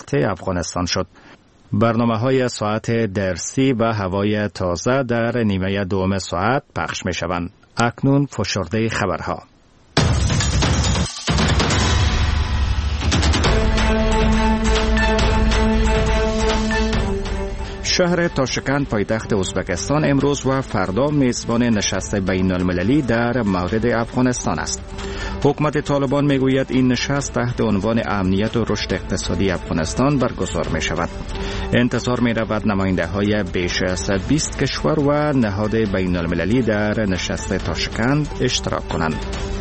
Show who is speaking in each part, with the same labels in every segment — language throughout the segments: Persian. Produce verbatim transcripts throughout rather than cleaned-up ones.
Speaker 1: نفت افغانستان شد. برنامه های ساعت درسی و هوای تازه در نیمه دوم ساعت پخش می شوند. اکنون فشرده خبرها. شهر تاشکند پایتخت ازبکستان امروز و فردا میزبان نشست بین المللی در مورد افغانستان است. حکومت طالبان میگوید این نشست تحت عنوان امنیت و رشد اقتصادی افغانستان برگزار می شود. انتظار می رود نماینده های بیش از بیست کشور و نهاد بین المللی در نشست تاشکند اشتراک کنند.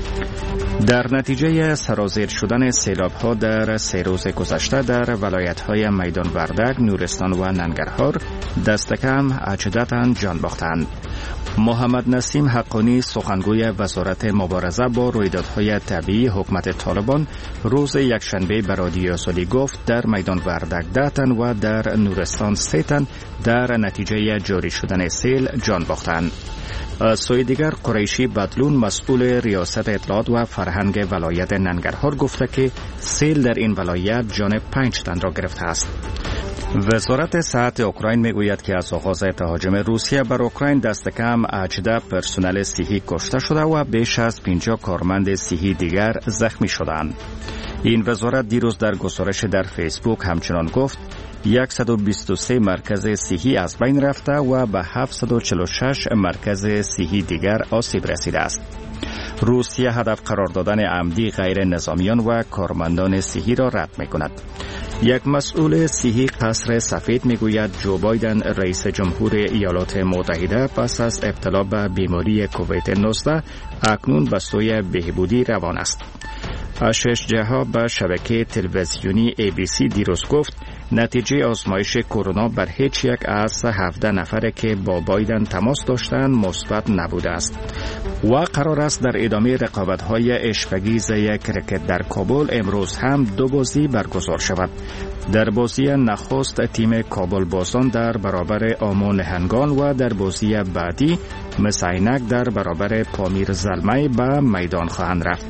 Speaker 1: در نتیجه سرازیر شدن سیلاب ها در سه روز گذشته در ولایت های میدان وردک، نورستان و ننگرهار دست کم هجده تن جان باختند. محمد نسیم حقانی سخنگوی وزارت مبارزه با رویدادهای طبیعی حکومت طالبان روز یکشنبه به رادیو آزادی گفت در میدان وردک ده تن و در نورستان سه تن در نتیجه جاری شدن سیل جان باختند. از سوی دیگر قریشی بدلون مسئول ریاست اطلاعات و فرهنگ ولایت ننگرهار گفته که سیل در این ولایت جان پنج تن را گرفته است. وزارت صحت اوکراین میگوید که از آغاز تهاجم روسیه بر اوکراین دست کم هجده پرسنل صحی کشته شده و بیش از پنجاه کارمند صحی دیگر زخمی شدند. این وزارت دیروز در گزارش در فیسبوک همچنان گفت صد و بیست و سه مرکز صحی از بین رفته و به هفتصد و چهل و شش مرکز صحی دیگر آسیب رسیده است. روسیه هدف قرار دادن عمدی غیر نظامیان و کارمندان صحی را رد می‌کند. یک مسئول صحی قصر سفید میگوید جو بایدن رئیس جمهور ایالات متحده پس از ابتلا به بیماری کووید نوزده اکنون به سوی بهبودی روان است. آشش جها به شبکه تلویزیونی ای بی سی دیروز گفت نتیجه آزمایش کرونا بر هیچ یک از هفده نفره که با بایدن تماس داشتند مثبت نبوده است و قرار است در ادامه رقابت‌های عشق‌انگیز یک کرکت در کابل امروز هم دو بازی برگزار شود. در بازی نخست تیم کابل بازان در برابر آمو نهنگان و در بازی بعدی مسعینک در برابر پامیر زلمی به میدان خواهند رفت.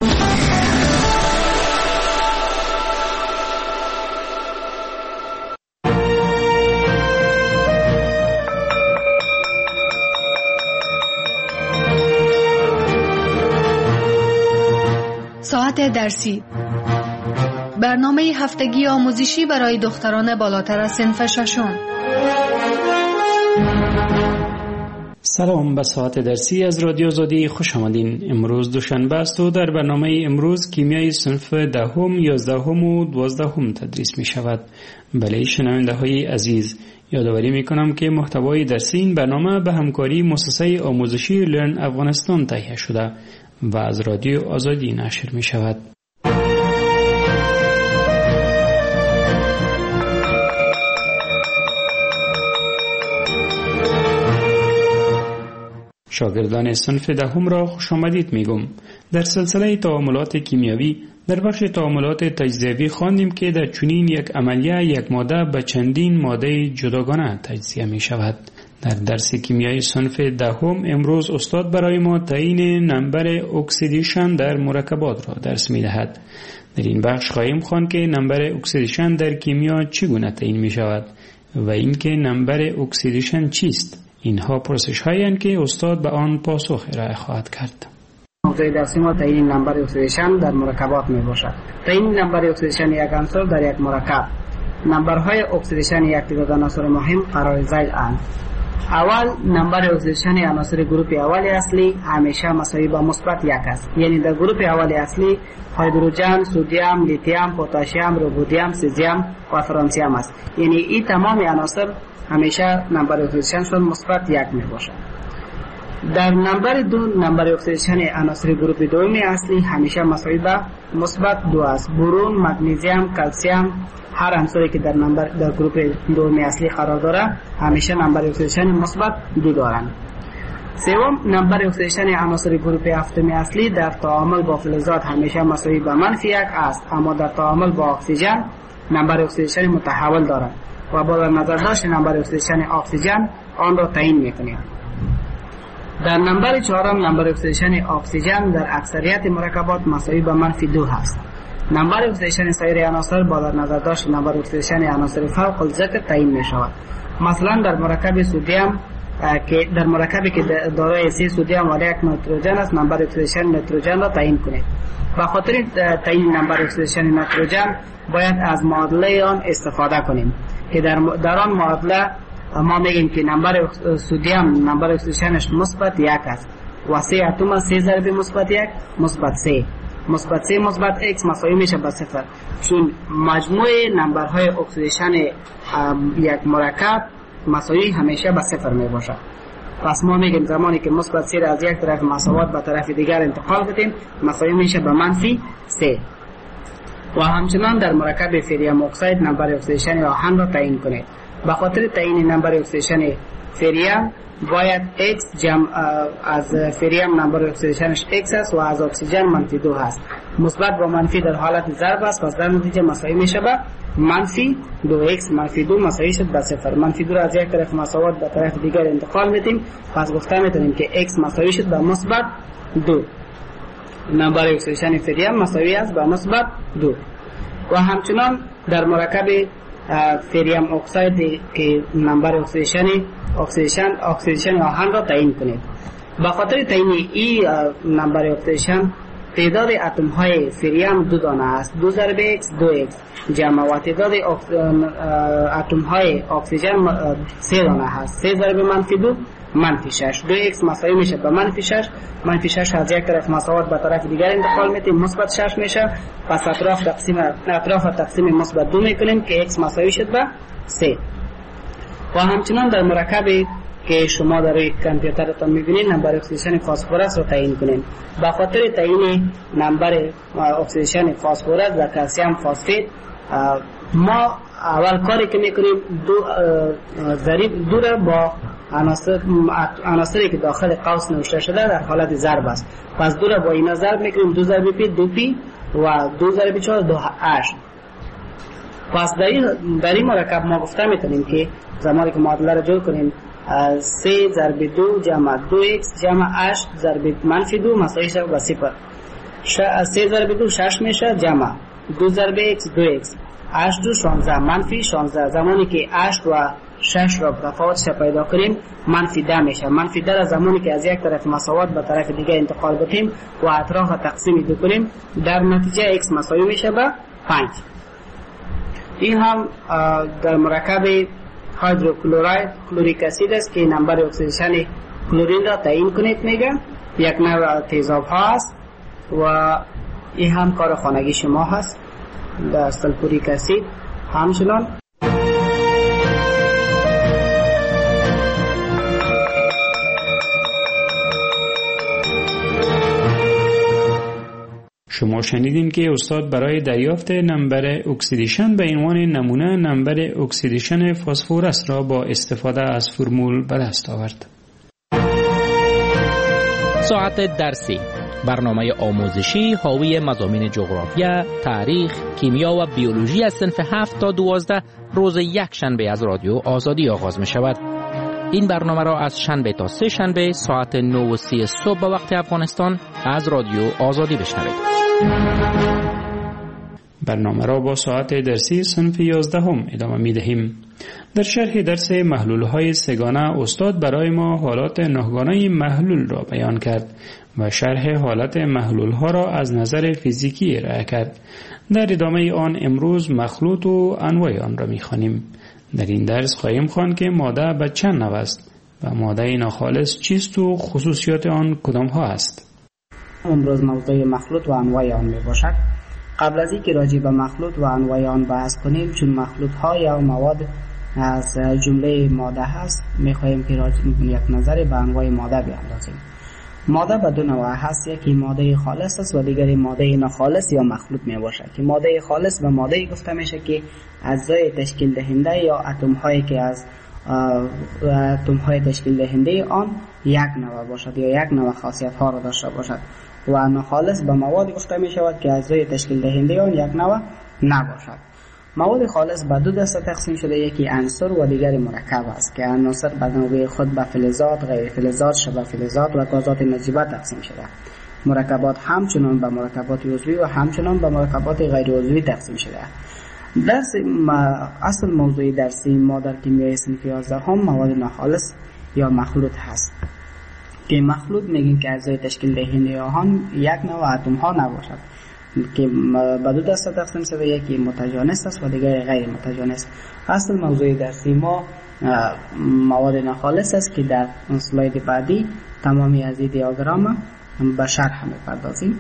Speaker 2: ساعت درسی، برنامه هفتگی آموزشی برای دختران بالاتر از صنف ششم.
Speaker 3: سلام، به ساعت درسی از رادیو آزادی خوش آمدین. امروز دوشنبه است و در برنامه امروز کیمیای صنف دهم، یازدهم و دوازدهم تدریس می شود. بله شنونده های عزیز، یادآوری می کنم که محتوای درسی این برنامه به همکاری مؤسسه آموزشی لرن افغانستان تهیه شده و از رادیو آزادی نشر می شود. شاگردان صنف دهم را خوش آمدید میگم. در سلسله تعاملات کیمیایی در بخش تعاملات تجزیوی خواندیم که در چنین یک عملیه یک ماده به چندین ماده جداگانه تجزیه می شود. در درس کیمیای صنف دهم امروز استاد برای ما تعیین نمبر اکسیدیشن در مرکبات را درس می دهد. در این بخش خواهیم خواند که نمبر اکسیدیشن در کیمیا چگونه تعیین می شود و اینکه نمبر اکسیدیشن چیست. اینها پرسش هایی هستند که استاد به آن پاسخ ارائه خواهد کرد.
Speaker 4: موضوع درسی ما تعیین نمبر اکسیدیشن در مرکبات می باشد. تعیین نمبر اکسیدیشن یک عنصر در یک مرکب. نمبرهای اکسیدیشن یک تعداد عناصر مهم قرار ذیل اند. اول نمبر اکسیدیشن عناصر گروپ اول اصلی همیشه مساوی با مثبت یک است. یعنی در گروپ اول اصلی هیدروژن، سدیم، لیتیم، پتاسیم، رودیم، سزیم و فرانسیم است. یعنی این تمام عناصر همیشه نمبر اکسیدیشنشون مثبت یک می باشد. در نمبر دو نمبر اکسیدیشن عناصر گروپ دوم اصلی همیشه مساوی با مثبت دو است. برون، مگنیزیم، کلسیم، هر عنصری که در نمبر در گروپ دوم اصلی قرار داره همیشه نمبر اکسیدیشن مثبت دو دارند. سوم نمبر اکسیدیشن عناصر گروپ هفتم اصلی در تعامل با فلزات همیشه مساوی با منفی یک است، اما در تعامل با اکسیژن نمبر اکسیدیشن متحول دارد و با در نظر داشت نمبر اکسیدیشن اکسیژن آن را تعیین می‌کنیم. در نمبر چهارم نمبر اکسیدیشن اکسیژن در اکثریت مرکبات مساوی با منفی دو هست. نمبر اکسیدیشن سایر عناصر با در نظر داشت نمبر اکسیدیشن عناصر فوق الذکر تعیین می شود. مثلا در مرکب سدیم که در مرکبی که دارای سه سدیم و یک نیتروژن است، نمبر اکسیدیشن نیتروژن را تعیین کنید. به خاطر تعیین نمبر اکسیدیشن نیتروژن باید از معادله آن استفاده کنیم که در در آن معادله ما میگیم که نمبر سدیم نمبر اکسیدیشنش مثبت یک است و سه اتم سه ضرب مثبت یک مثبت سه مثبت سه مثبت x مساوی میشه به صفر، چون مجموع نمبرهای اکسیدیشن یک مرکب مساوی همیشه به صفر می باشد. پس ما میگیم زمانی که مثبت سه را از یک طرف مساوات به طرف دیگر انتقال بدیم مساوی میشه به منفی سه. و همچنان در مرکب فریم اکساید نمبر اکسیدیشن آهن را تعیین کنید. به خاطر تعیین نمبر اکسیدیشن فریم باید x جمع از فریم نمبر اکسیدیشنش x است و از اکسیژن منفی دو هست. مثبت با منفی در حالت ضرب است، پس در نتیجه مساوی میشه به منفی دو x منفی دو مساوی شد به صفر. منفی دو را از یک طرف مساوات به طرف دیگر انتقال میدیم، پس گفته میتونیم که x مساوی شد به مثبت دو. نمبر اکسیدیشن فریم مساوی است به مثبت دو. و همچنان در مرکب فریم اکساید که نمبر اکسیدیشن اکسیدیشن اکسیدیشن آهن را تعیین کنید. به خاطر تعیین این نمبر اکسیدیشن تعداد اتم های فریم دو دانه است، دو ضرب x دو x جمع و تعداد اتم های اکسیژن سه دانه هست، سه ضرب منفی دو منفی شش. دو x مساوی میشه به منفی شش، منفی شش از یک طرف مساوات به طرف دیگر انتقال میدیم مثبت شش میشه، پس اطراف تقسیم اطراف تقسیم مثبت دو میکنیم که x مساوی شد به سه. و همچنان در مرکبی که شما در کامپیوترتان میبینید نمبر اکسیدیشن فسفرس رو تعیین کنید. به خاطر تعیین نمبر اکسیدیشن فسفرس و کلسیم فسفید ما اول کاری که میکنیم دو ضریب دو را با عناصر عناصری که داخل قوس نوشته شده در حالت ضرب است، پس دو را با اینا ضرب میکنیم، دو ضرب پی دو پی و دو ضرب چهار دو هشت. پس در این در این مرکب ما گفته میتونیم که زمانی که معادله را جور کنیم سه ضرب دو جمع دو x جمع هشت ضرب منفی دو مساوی شد به صفر. سه ضرب دو شش میشه جمع دو ضرب x دو x هشت دو شانزده منفی شانزده. زمانی که هشت و شش را تفاوتش پیدا کنیم منفی ده میشه. منفی ده را زمانی که از یک طرف مساوات به طرف دیگه انتقال بدیم و اطراف تقسیم دو کنیم در نتیجه x مساوی میشه به پنج. این هم در مرکب هیدروکلوراید کلوریک اسید است که نمبر اکسیدیشن کلورین را تعیین کنید میگه. یک نوع تیزاب ها است و این هم کار خانگی شما هست در سلفوریک اسید. همچنان
Speaker 3: شما شنیدین که استاد برای دریافت نمبر اکسیدیشن به عنوان نمونه نمبر اکسیدیشن فسفرس را با استفاده از فرمول به دست آورد.
Speaker 5: ساعت درسی، برنامه آموزشی حاوی مضامین جغرافیا، تاریخ، کیمیا و بیولوژی از صنف هفت تا دوازده روز یک شنبه از رادیو آزادی آغاز می شود. این برنامه را از شنبه تا سه شنبه ساعت نه و سی صبح به وقت افغانستان از رادیو آزادی بشنوید.
Speaker 3: برنامه را با ساعت درسی صنف یازدهم ادامه می دهیم. در شرح درس محلول‌های سه‌گانه استاد برای ما حالات نه‌گانه محلول را بیان کرد و شرح حالت محلول‌ها را از نظر فیزیکی ارائه کرد. در ادامه آن امروز مخلوط و انواع آن را می‌خوانیم. در این درس خواهیم خواند که ماده به چند نوع است و ماده ناخالص چیست و خصوصیات آن کدام ها است.
Speaker 4: امروز موضوع مخلوط و انواع آن می باشد. قبل از اینکه راجع به مخلوط و انواع آن بحث کنیم، چون مخلوط ها یا مواد از جمله ماده هست، می خواهیم که یک نظر به انواع ماده بیاندازیم. ماده به دو نوع هست، یکی ماده خالص است و دیگری ماده ناخالص یا مخلوط می باشد. که ماده خالص به ماده گفته میشه که اجزای تشکیل دهنده یا اتم هایی که از اتم های تشکیل دهنده آن یک نوع باشد یا یک نوع خاصیت ها را داشته باشد. و ناخالص به مواد گفته می شود که اجزای تشکیل دهنده آن یک نوع نباشد. مواد خالص به دو دسته تقسیم شده، یکی عنصر و دیگری مرکب است که عناصر به نوع خود به فلزات، غیر فلزات، شبه فلزات و گازات نجیبه تقسیم شده. مرکبات همچنان به مرکبات عضوی و همچنان به مرکبات غیر عضوی تقسیم شده. درس اصل موضوع درسی ما در کیمیای صنف یازده هم مواد ناخالص یا مخلوط هست که مخلوط میگیم که اجزای تشکیل دهنده آن یک نوع اتم ها نباشد که به دو دسته تقسیم شده، یکی متجانس است و دیگر غیر متجانس. اصل موضوع درسی ما مواد ناخالص است که در اسلاید بعدی تمامی از این دیاگرام به شرح می‌پردازیم.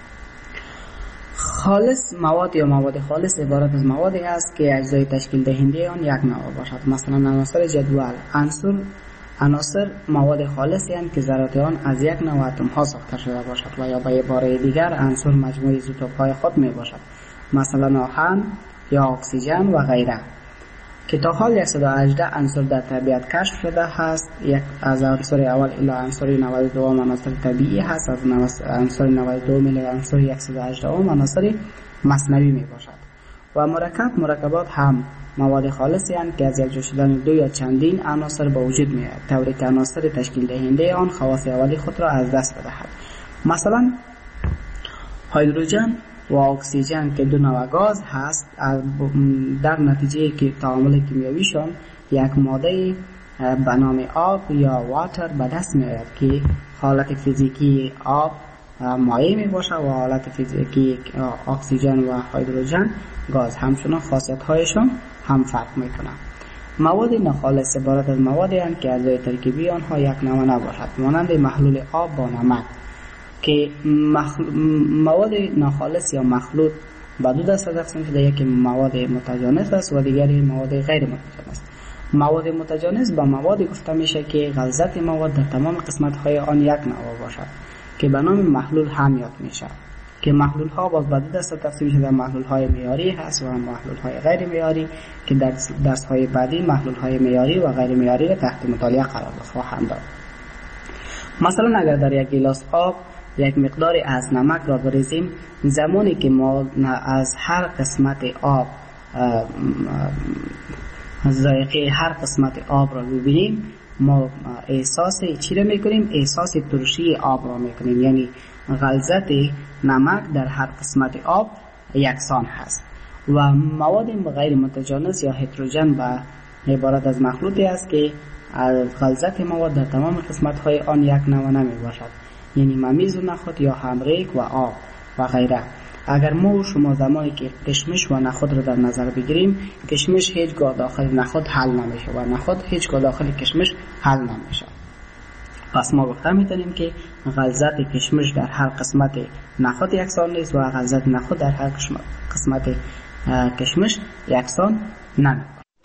Speaker 4: خالص مواد یا مواد خالص عبارت از موادی است که اجزای تشکیل دهنده آن یک نوع باشد. مثلا عناصر جدول عنصر عناصر مواد خالصی هستند که ذرات آن از یک نوع اتم ها ساخته شده باشد و یا به عباره دیگر عنصر مجموعه ایزوتوپ های خود می باشد، مثلا آهن یا اکسیژن و غیره، که تا حال صد و هجده عنصر در طبیعت کشف شده هست. یک از عنصر اول الی عنصر نود و دو عناصر طبیعی هست، از عنصر نود و دو الی عنصر صد و هجده عناصر مصنوعی می باشد. و مرکب مرکبات هم مواد خالصی هستند که از یک جا شدن دو یا چندین عناصر به وجود می آید، طوری که عناصر تشکیل دهنده آن خواص اولی خود را از دست بدهد. مثلا هیدروژن و اکسیژن که دو نوع گاز هست، در نتیجه که تعامل کیمیاییشان یک ماده به نام آب یا واتر به دست می آید که حالت فیزیکی آب مایع می باشد و حالت فیزیکی اکسیژن و هیدروژن گاز. همچنان خاصیت هایشان هم فرق می کنند. مواد ناخالص عبارت از موادی هستند که اجزای ترکیبی آنها یک نوع نباشد، مانند محلول آب با نمک، که مخل... مواد ناخالص یا مخلوط به دو دسته تقسیم شده، یکی مواد متجانس است و دیگری مواد غیر متجانس. مواد متجانس با موادی گفته میشه که غلظت مواد در تمام قسمت های آن یک نوع باشد که به نام محلول هم یاد میشه، که محلول ها باز به دو دسته تقسیم شده، محلول های معیاری هست و محلول های غیر معیاری، که در درس های بعدی محلول های معیاری و غیر معیاری را تحت مطالعه قرار خواهند داد. مثلا اگر در یک گیلاس آب یک مقداری از نمک را بریزیم، زمانی که ما از هر قسمت آب ذائقه هر قسمت آب را ببینیم، ما احساس چی را میکنیم؟ احساس ترشی آب را میکنیم، یعنی غلظت نمک در هر قسمت آب یکسان هست. و مواد غیر متجانس یا هتروژن به عبارت از مخلوطی است که غلظت مواد در تمام قسمت های آن یک نوع نمی باشد، یعنی ممیز و نخود یا همریک و آب و غیره. اگر ما و شما زمانی که کشمش و نخود را در نظر بگیریم، کشمش هیچگاه داخل نخود حل نمیشه و نخود هیچگاه داخل کشمش حل نمیشه. پس ما گفته میتونیم که غلظت کشمش در هر قسمت نخود یکسان نیست و غلظت نخود در هر قسمت کشمش یکسان نمی.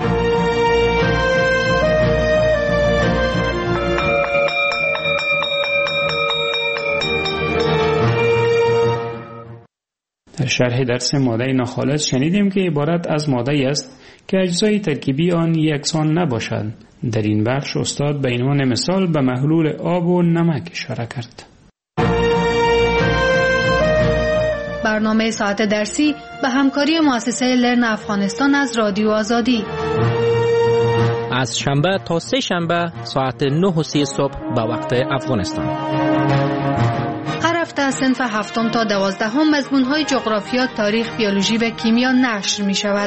Speaker 3: در شرح درس ماده ناخالص شنیدیم که عبارت از ماده است که اجزای ترکیبی آن یکسان نباشد. در این بخش استاد به عنوان مثال به محلول آب و نمک اشاره کرد.
Speaker 2: برنامه ساعت درسی به همکاری مؤسسه لرن افغانستان از رادیو آزادی
Speaker 5: از شنبه تا سه شنبه ساعت نه و سی صبح به وقت افغانستان.
Speaker 2: هر هفته از صنف هفتم تا دوازدهم مضمون‌های جغرافیا، تاریخ، بیولوژی و کیمیا نشر می شود.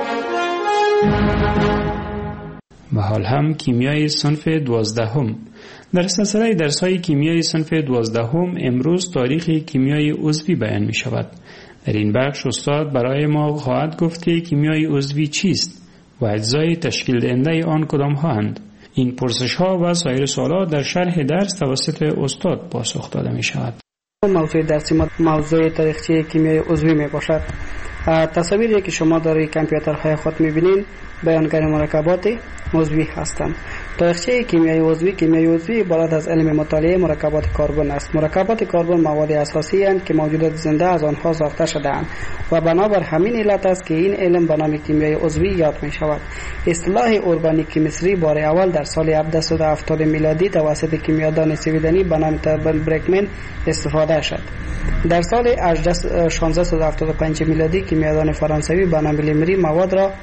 Speaker 3: و حال هم کیمیای صنف دوازدهم. در سلسله درس‌های کیمیای صنف دوازدهم امروز تاریخ کیمیای عضوی بیان می شود. در این بخش استاد برای ما خواهد گفت که کیمیای عضوی چیست و اجزای تشکیل دهنده آن کدام هستند. این پرسش ها و سایر سوالات در شرح درس توسط استاد پاسخ داده می شود.
Speaker 4: موضوع درسی ما موضوع تاریخچه کیمیای عضوی می باشد. تصاویری که شما در کامپیوترهای خود می بینید بیانگر مرکبات عضوی هستند. تاریخچه کیمیای عضوی کیمیای عضوی عبارت از علم مطالعه مرکبات کربن است. مرکبات کربن مواد اساسی اند که موجودات زنده از آنها ساخته شده‌اند و بنابر همین علت است که این علم به نام کیمیای عضوی یاد می شود. اصطلاح ارگانیک مصری بار اول در سال هفتصد و هفتاد میلادی توسط کیمیادان سویدنی به نام برکمن استفاده شد. در سال شانزده صد و هفتاد و پنج میلادی کیمیادان فرانسوی به نام لیمری مواد را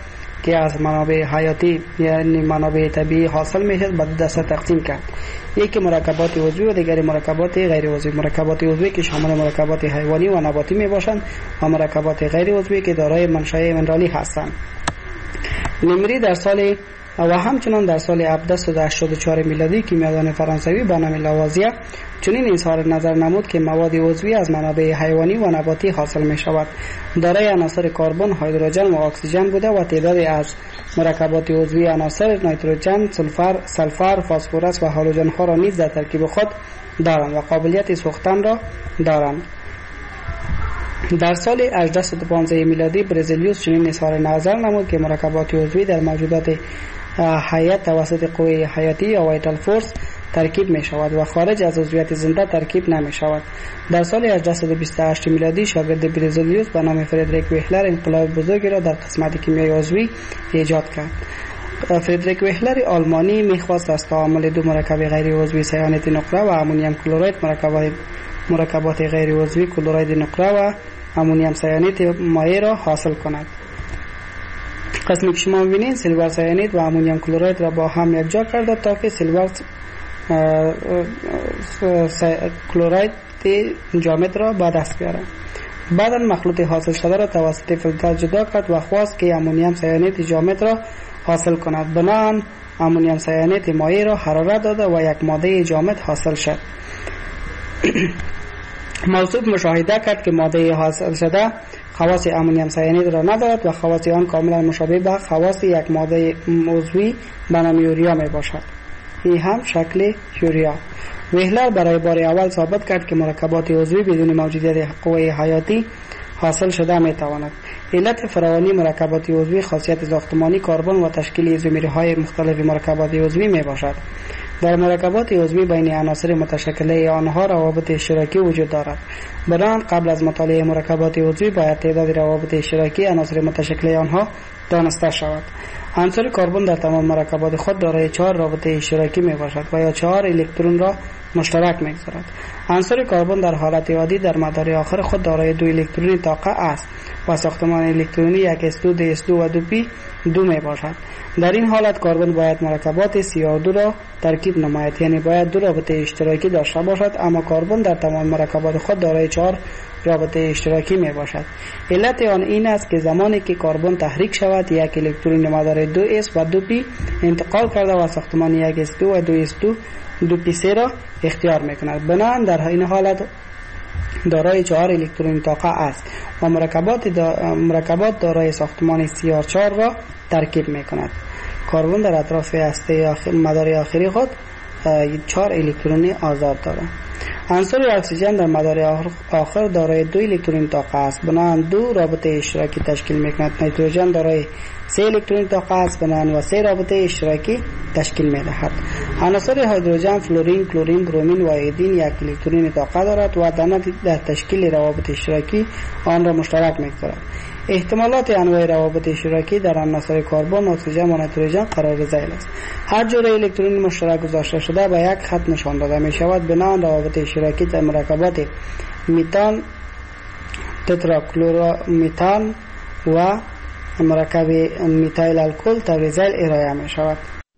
Speaker 4: که از منابع حیاتی یعنی منابع طبیعی حاصل میشه به دو دسته تقسیم کرد. یکی مرکبات عضوی و دیگری مرکبات غیر عضوی. مرکبات عضوی که شامل مرکبات حیوانی و نباتی میباشند و مرکبات غیر عضوی که دارای منشأ منرالی هستند. لیمری در سال و همچنان در سال هفتصد و هشتاد و چهار میلادی کیمیادان فرانسوی به نام لاوازیه چنین اظهار نظر نمود که مواد عضوی از منابع حیوانی و نباتی حاصل می شود. دارای عناصر کربن، هیدروژن و اکسیژن بوده و تعدادی از مرکبات عضوی عناصر نیتروژن، سولفر، سلفر، فسفرس و هالوژن ها را نیز در ترکیب خود دارند و قابلیت سوختن را دارند. در سال هجده و پانزده میلادی برزیلیوس چنین اظهار نظر نمود که مرکبات عضوی در موجودات حیات توسط قوه حیاتی یا وایتال فورس ترکیب می شود و خارج از عضویت زنده ترکیب نمی شود. در سال هجده و بیست و هشت میلادی شاگرد برزیلیوس به نام فردریک ویهلر انقلاب بزرگی را در قسمت کیمیای عضوی ایجاد کرد. فردریک ویهلر آلمانی میخواست از تعامل دو مرکب غیر عضوی سیانت نقره و امونیم کلراید مرکبات مرکبات غیر عضوی کلراید نقره و امونیم سیانت مایع را حاصل کند. قسمی که شما می‌بینید سیلور سیانید و امونیم کلراید را با هم یکجا کرده تا که سیلور کلراید جامد را به دست بیارد. بعدا مخلوط حاصل شده را توسط فیلتر جدا کرد و خواست که امونیم سیانید جامد را حاصل کند. بنابراین امونیم سیانید مایع را حرارت داده و یک ماده جامد حاصل شد. موصوف مشاهده کرد که ماده حاصل شده خواص امونیم سیانید را ندارد و خواص آن کاملا مشابه به خواص یک ماده عضوی به نام یوریا می باشد. این هم شکل یوریا. ویهلر برای بار اول ثابت کرد که مرکبات عضوی بدون موجودیت قوه حیاتی حاصل شده می تواند. علت فراوانی مرکبات عضوی خاصیت ساختمانی کربن و تشکیل ایزومرهای مختلف مرکبات عضوی می باشد. در مرکبات عضوی بین عناصر متشکله آنها روابط اشتراکی وجود دارد. بنابراین قبل از مطالعه مرکبات عضوی باید تعداد روابط اشتراکی عناصر متشکله آنها دانسته شود. عنصر کربن در تمام مرکبات خود دارای چهار رابطه اشتراکی می باشد و یا چهار الکترون را مشترک می‌گذارد. عنصر کربن در حالت عادی در مدار آخر خود دارای دو الکترونی طاقه است و ساختمان الکترونی یک اس دو، دی اس دو و دو پی دو می باشد. در این حالت کربن باید مرکبات سی او دو را ترکیب نماید، یعنی باید دو رابطه اشتراکی داشته باشد، اما کربن در تمام مرکبات خود دارای چهار رابطه اشتراکی می باشد. علت آن این است که زمانی که کربن تحریک شود یک الکترون مدار دو اس و دو پی انتقال کرده و ساختمان یک اس دو و دو اس دو دو پی سه را اختیار می کند. بنابراین در این حالت دارای چهار الکترون طاقه است و مرکبات دا مرکبات دارای ساختمان سی آر چهار را ترکیب می کند. کربن در اطراف هسته آخر مدار آخری خود چهار الکترون آزاد دارد. عنصر اکسیژن در مدار آخر دارای دو الکترون طاقه است، بنابراین دو رابطه اشتراکی تشکیل می کند. نیتروژن دارای سه الکترون طاقه است، بنابراین و سه رابطه اشتراکی تشکیل می دهد. عناصر هیدروژن، فلورین، کلورین، برومین و ایودین یک الکترون طاقه دارد و در تشکیل روابط اشتراکی آن را مشترک می گذارد. احتمالات انواع روابط اشتراکی در عناصر کربن، اکسیژن و نیتروژن قرار ذیل است. هر جور الکترون مشترک گذاشته شده به یک خط نشان داده می شود. بنابراین روابط اشتراکی در مرکبات میتان، تتراکلورومیتان و مرکب میتایل الکل طور ذیل ارائه می شود.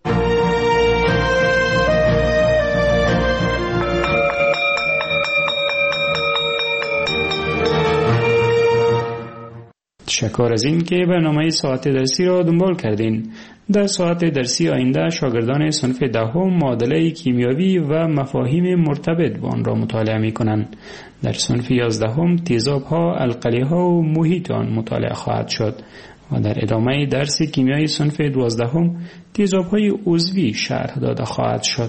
Speaker 3: تشکر از این که برنامه ساعت درسی را دنبال کردین. در ساعت درسی آینده شاگردان صنف دهم معادله کیمیاوی و مفاهیم مرتبط با آن را مطالعه می کنند. در صنف یازدهم تیزاب ها، القلی ها و محیط آن مطالعه خواهد شد و در ادامه درس کیمیای صنف دوازدهم تیزاب های عضوی شرح داده خواهد شد.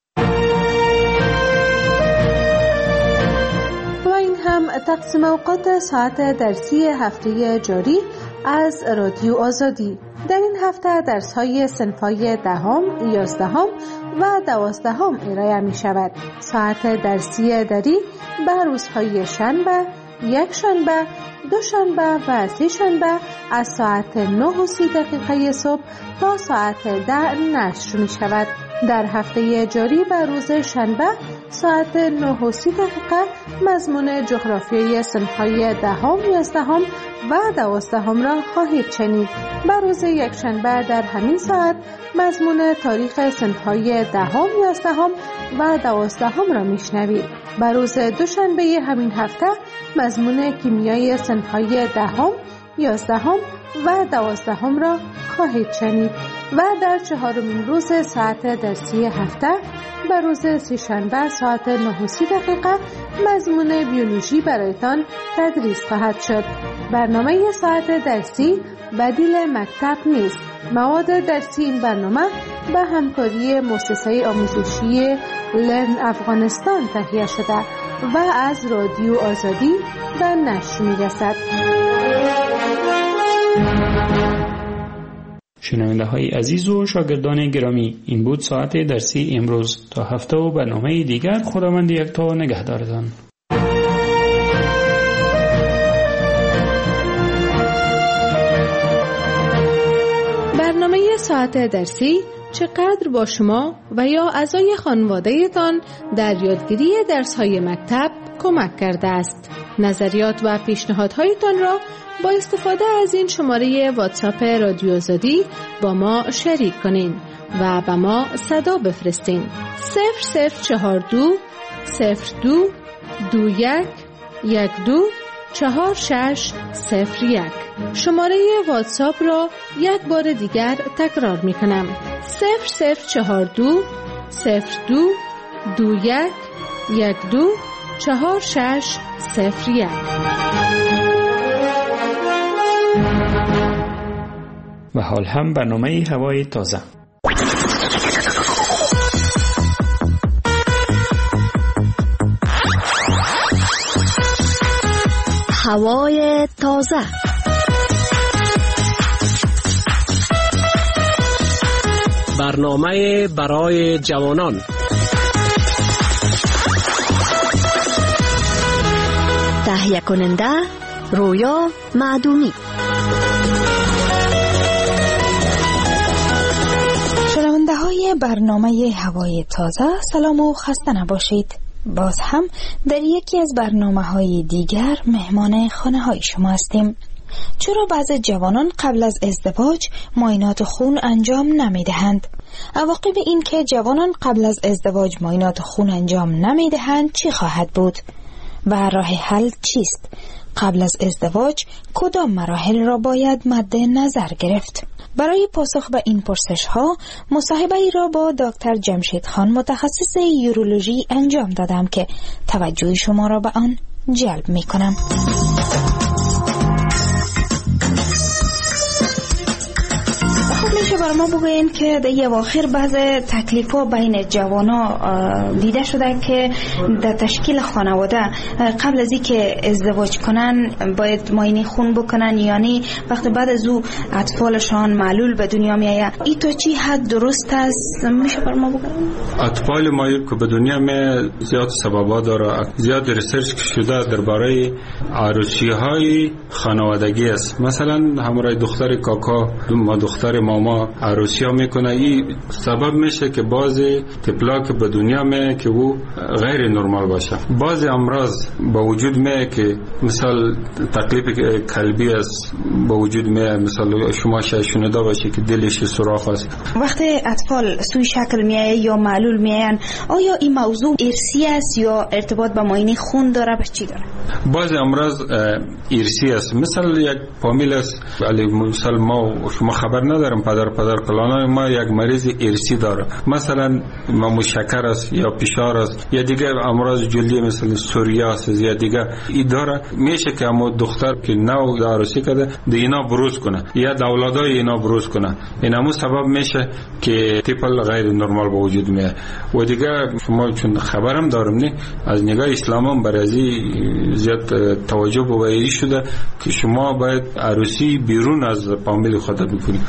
Speaker 2: تقسیم اوقات ساعت درسی هفته جاری از رادیو آزادی. در این هفته درس های صنف‌های دهم، یازدهم و دوازدهم ارائه می شود. ساعت درسی دری به روزهای شنبه، یک شنبه، دو شنبه و سه شنبه از ساعت نه و سی دقیقه صبح تا ساعت ده نشر می شود. در هفته جاری به روز شنبه ساعت نه و سی دقیقه مضمون جغرافیای صنف‌های دهم، یازدهم و دوازدهم را خواهید شنید. بر روز یکشنبه در همین ساعت مضمون تاریخ صنف‌های دهم، یازدهم و دوازدهم را میشنوید. بر روز دوشنبه همین هفته مضمون کیمیای صنف‌های دهم، یازدهم و دوازدهم را خواهید شنید و در چهارمین روز ساعت درسی هفته بر روز سه‌شنبه ساعت نه و سی دقیقه مضمون بیولوژی برایتان تدریس خواهد شد. برنامه ساعت درسی بدیل مکتب نیست. مواد درسی این برنامه به همکاری مؤسسه آموزشی لرن افغانستان تهیه شده و از رادیو آزادی به نشر می‌رسد.
Speaker 3: شنونده های عزیز و شاگردان گرامی، این بود ساعت درسی امروز. تا هفته و برنامه دیگر خداوند یکتا نگهدارتان.
Speaker 2: برنامه ساعت درسی چقدر با شما و یا اعضای خانواده‌تان در یادگیری درس‌های مکتب کمک کرده است. نظریات و پیشنهادهایتان را با استفاده از این شماره واتساپ رادیو آزادی با ما شریک کنین و به ما صدا بفرستین. صفر صفر چهار دو صفر دو دو یک یک دو چهار شش صفر یک. شماره واتساپ را یک بار دیگر تکرار می کنم. صفر صفر چهار دو صفر دو دو یک یک دو چهار شش صفر یک.
Speaker 3: و حال هم برنامه هوای تازه.
Speaker 6: هوای تازه.
Speaker 7: برنامه برای جوانان.
Speaker 6: تهیه کننده رویا معدومی.
Speaker 8: شنونده های برنامه هوای تازه، سلام و خسته نباشید. باز هم در یکی از برنامه های دیگر مهمان خانه های شما هستیم. چرا بعضی جوانان قبل از ازدواج معاینات خون انجام نمی دهند؟ عواقب این که جوانان قبل از ازدواج معاینات خون انجام نمی دهند چی خواهد بود؟ و راه حل چیست؟ قبل از ازدواج کدام مراحل را باید مد نظر گرفت؟ برای پاسخ به این پرسش ها مصاحبه ای را با دکتر جمشید خان متخصص یورولوژی انجام دادم که توجه شما را به آن جلب می کنم. میشه برای ما بگوین که در اواخر بعض تکلیف ها بین جوانا دیده شده که در تشکیل خانواده قبل از این که ازدواج کنن باید معاینه خون بکنن، یعنی وقتی بعد از او اطفالشان معلول به دنیا میآید. این تا چی حد درست است؟ میشه برای ما بگوین؟
Speaker 9: اطفال معلول که به دنیا می زیاد سببا داره، زیاد ریسرچ شده درباره عروسی های خانوادگی است. مثلا همراه دختر کاکا ما دختر ماما عروسی ها میکنه، این سبب میشه که بعضی طفلا که به دنیا میه که او غیر نرمال باشه. بعضی امراض با وجود میه که مثال تکلیف قلبی است با وجود میه، مثلا شما شاید شنیده باشه که دلش سوراخ است.
Speaker 8: وقتی اطفال سوی شکل میایه یا معلول میاین، آیا این موضوع ارثی است یا ارتباط با معاینه خون داره؟ به چی داره؟
Speaker 9: بعضی امراض ارثی است. مثلا یک فامیل است، ولی مثلا ما شما خبر ندارم پدر پدر کلانای ما یک مریض ارثی داره، مثلا ما شکر است یا فشار است یا دیگه امراض جلدی مثل سوریاسیس یا دیگه ای داره. میشه که اما دختر که نو عروسی کرده د اینا بروز کنه یا د اولادای اینا بروز کنه، این همون سبب میشه که طفل غیر نرمال به وجود میاد. و دیگه شما چون خبرم دارم نه از نگاه اسلام هم برازی زیاد توجه به ویری شده که شما باید عروسی بیرون از فامیل خود بکنید. اون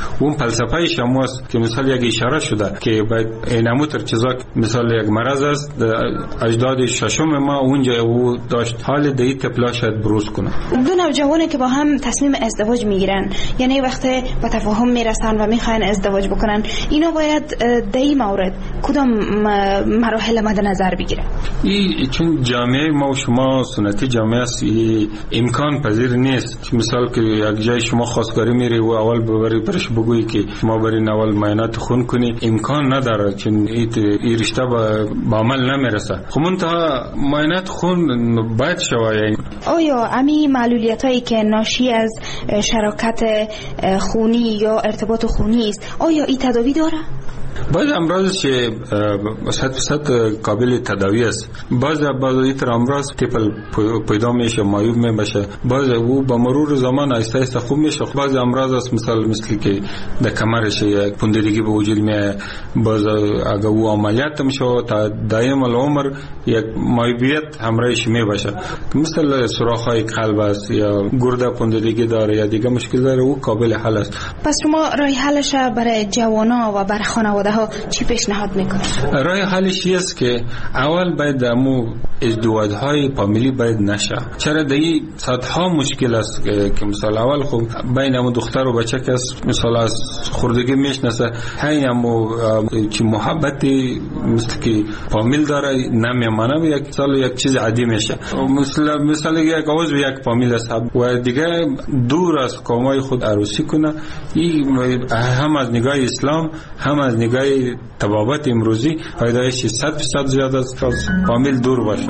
Speaker 9: فلسفه شماست که مثال یک اشاره شده که باید اینموتر چیزا مثال یک مرض است اجداد ششم ما اونجا او داشت حال دی تپلا شاید بروز کنه.
Speaker 8: دو نوجوانی که با هم تصمیم ازدواج میگیرن یعنی وقتی به تفاهم میرسن و میخواین ازدواج بکنن اینا باید در این مورد کدام مراحل مد نظر بگیرن؟
Speaker 9: این چون جامعه ما و شما سنتی جامعه است امکان پذیر نیست. مثال که یک جای شما خواستگاری میری و اول ببری برش بگویی که ما برین اول معاینات خون کنی امکان نداره چون این رشته با عمل نمیرسه. خب منتها معاینات خون باید شوه. یعنی
Speaker 8: آیا امی معلولیت هایی که ناشی از شراکت خونی یا ارتباط خونی است آیا این تداوی داره؟
Speaker 9: بعض امراض که صد درصد قابل تداوی است. بعض بعض ایتر امراض تیپل پیدا میشه معیوب میشه. بعض او با مرور زمان آهسته آهسته خوب میشه. بعض امراض است مثل مثل که در کمرش یک پوندگی به وجود میاد. بعض اگه او عملیات میشه تا دائم العمر یک معیوبیت همراهش میباشه. مثل سوراخ‌های قلب است یا گرده پوندگی داره یا دیگه مشکل داره او قابل حل است.
Speaker 8: پس شما راه حلش برای جوانا و برای خانواده ها چی پیشنهاد میکنید؟
Speaker 9: راه حلش است که اول باید امو ازدواج‌های فامیلی باید نشه. چرا دیگه صدها مشکل است که مثلا اول خب بین امو دختر و بچه که مثلا از خردگی میشناسه هی امو که محبتی مثل که فامیل داره نمیمانه و یک سال یک چیز عادی میشه. مثلا مثلا یک عضو یک فامیل است و دیگه دور از قومای خود عروسی کنه. این هم از نگاه اسلام هم از نگاه طبابت امروزی فایدهش صد درصد زیاد است از فامیل دور باشه.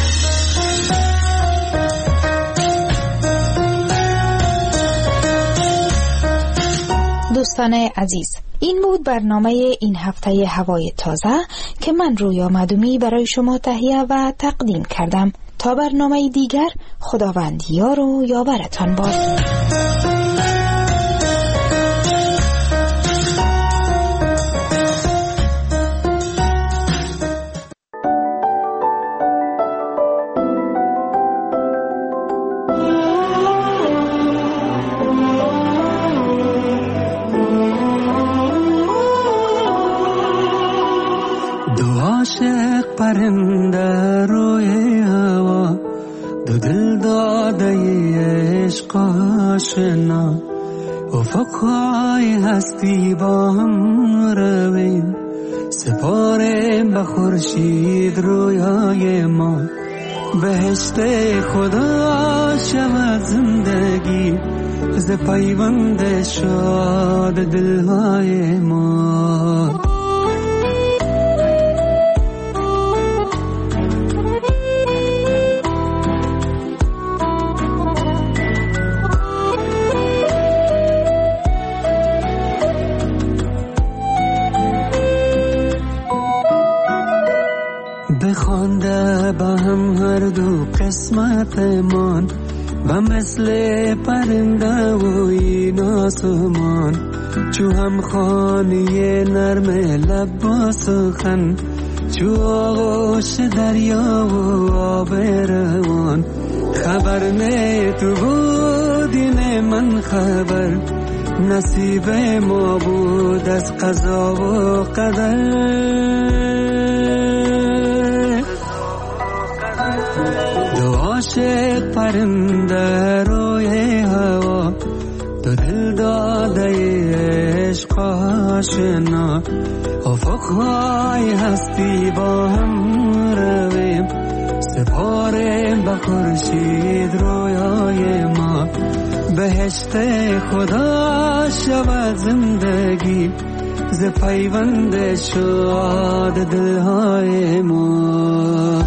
Speaker 8: دوستان عزیز، این بود برنامه این هفته هوای تازه که من رویا مدومی برای شما تهیه و تقدیم کردم. تا برنامه دیگر خداوند یار و یاورتان باد.
Speaker 10: عاشق پرنده روی هوا دو دل داده عشق آشنا افقهای هستی با هم رویم سپاره به خورشید رویای ما بهشت خدا شود زندگی ز پیوند شاد دلهای ما. بخوانده با هم هر دو قسمتمان و مثل پرنده و این آسمان چو هم خانه نرم لب با سخن چو آغوش دریا و آب روان خبر نه تو بودی نه من خبر نصیب ما بود از قضا و قدر. عاشق پرنده روی هوا دو دل داده عشق آشنا افقهای هستی با هم رویم سپاره به خورشید رویای ما بهشت خدا شود زندگی ز پیوند شاد دلهای ما.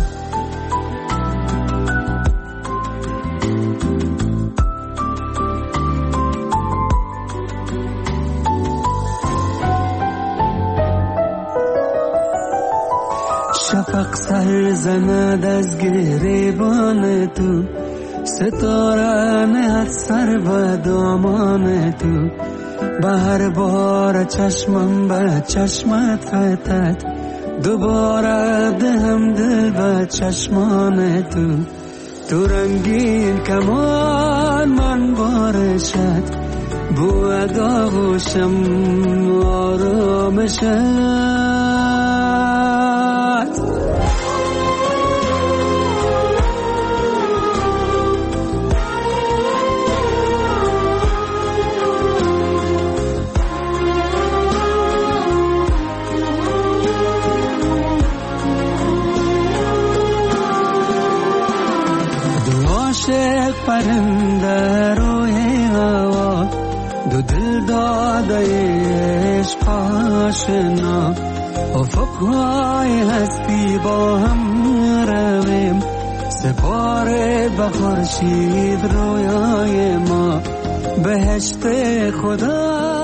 Speaker 10: شفق سر زند از گریبان تو ستاره نهد سر به دامان تو به هر بار چشمم به چشمت فتد دوباره دهم دل به چشمان تو تو رنگین کمان من بارشد بو داغوشم آرامشت پرنده روی هوا دو دل داده عشق آشنا افقهای هستی با هم رویم سپاره به خورشید رویای ما بهشت خدا